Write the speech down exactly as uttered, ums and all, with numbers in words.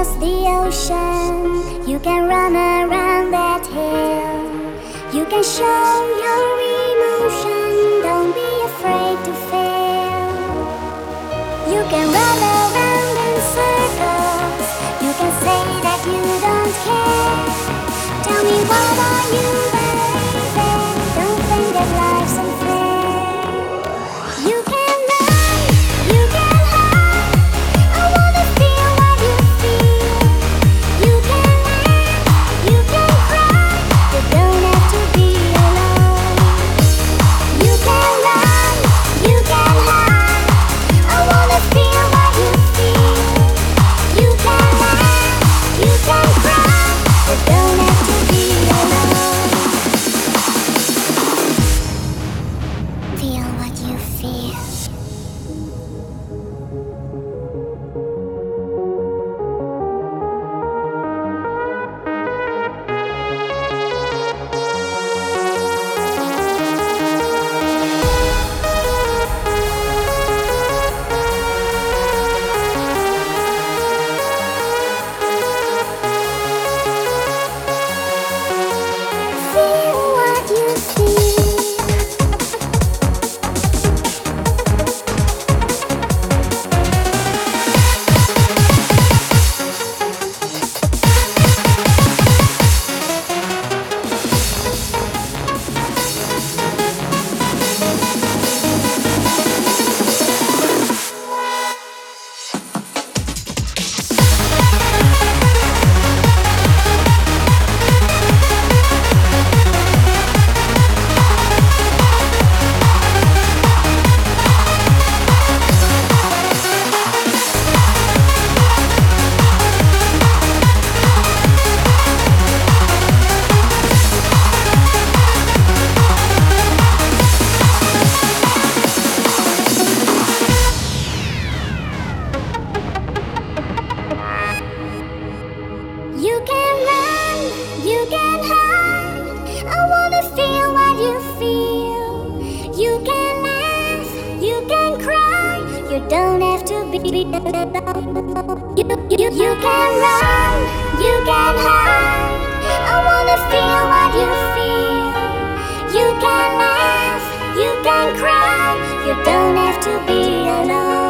across the ocean. You can run around that hill. You can show your emotion. Don't be afraid to fail. You can run around in circles. You can say that you don't care. Tell me, what are you, baby? Don't think that life's unfair. You can run, you can hide. I wanna feel what you feel. You can laugh, you can cry. You don't have to be alone. You can run, you can hide. I wanna feel what you feel. You can laugh, you can cry. You don't have to be alone. Feel what you feel. Feel what you feel. You can run, you can hide. I wanna feel what you feel. You can laugh, you can cry. You don't have to be. You, you, you can run, you can hide. I wanna feel what you feel. You can laugh, you can cry. You don't have to be alone.